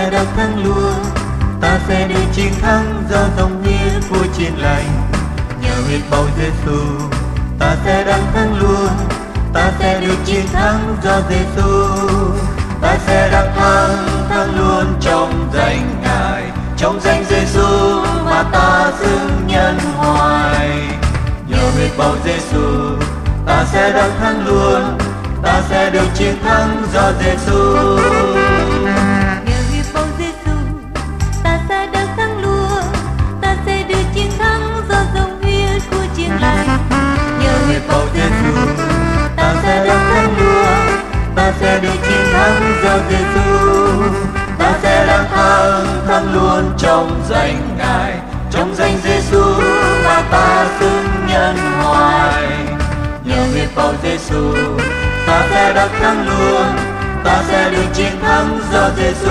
sẽ đắc thắng luôn, ta sẽ được chiến thắng do dòng huyết của Chiên Lành. Nhờ huyết bầu Giêsu, ta sẽ đắc thắng luôn, ta sẽ được chiến thắng do Giêsu. Ta sẽ đắc thắng luôn trong danh Ngài, trong danh Giêsu mà ta xưng nhân hoài. Nhờ huyết bầu Giêsu, ta sẽ đắc thắng luôn, ta sẽ được chiến thắng do Giêsu. Nhờ huyết bầu Giêsu, ta sẽ đắc thắng luôn, ta sẽ được chiến thắng do dòng huyết của Chiên Lành. Nhờ huyết bầu Giêsu, ta sẽ đắc thắng luôn, ta sẽ được chiến thắng do Giêsu. Ta sẽ đắc thắng luôn trong danh Ngài, trong danh Giêsu mà ta xưng nhân hoài. Nhờ huyết bầu Giêsu, ta sẽ đắc thắng luôn, ta sẽ được chiến thắng do Giêsu.